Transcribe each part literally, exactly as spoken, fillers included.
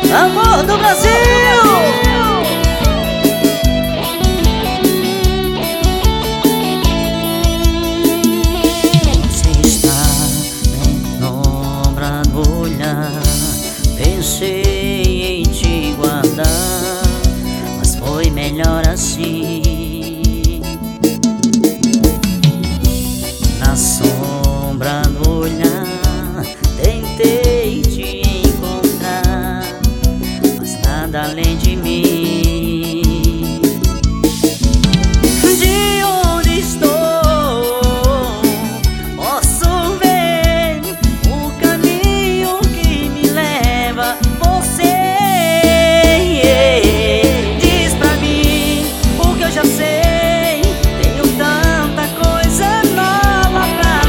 Amor do Brasil! Você está me nombrando olhar. Pensei em te guardar, mas foi melhor assim. Na sombra do olhar tentei te encontrar, mas nada além de mim. De onde estou, posso ver o caminho que me leva você. Diz pra mim, porque eu já sei, tenho tanta coisa nova pra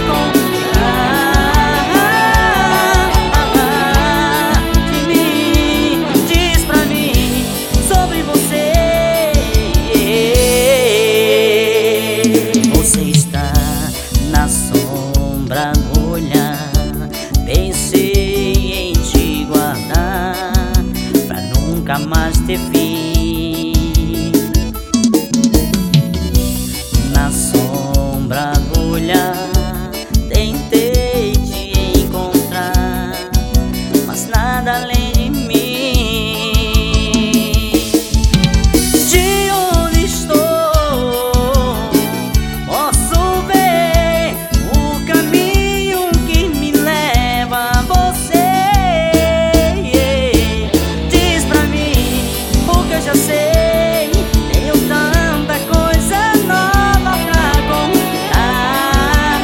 contar de mim. Diz pra mim sobre você. Você está na sombra do olhar. Pensei em te guardar pra nunca mais ter fim. Na sombra do olhar tentei te encontrar, mas nada além de mim. De onde estou, posso ver o caminho que me leva a você. Diz pra mim, porque eu já sei, tenho tanta coisa nova pra contar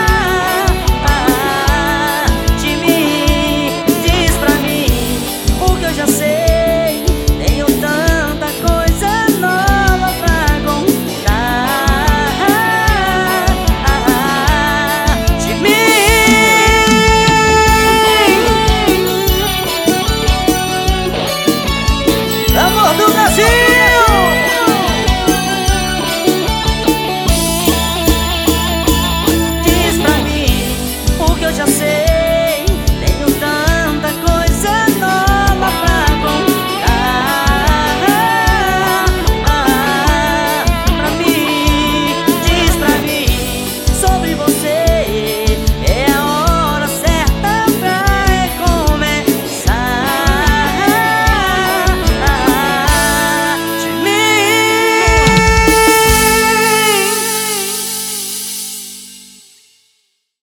de mim. Diz pra mim, porque eu já sei, tenho tanta coisa nova pra contar de mim. Amor do Brasil! Diz pra mim, porque eu já sei.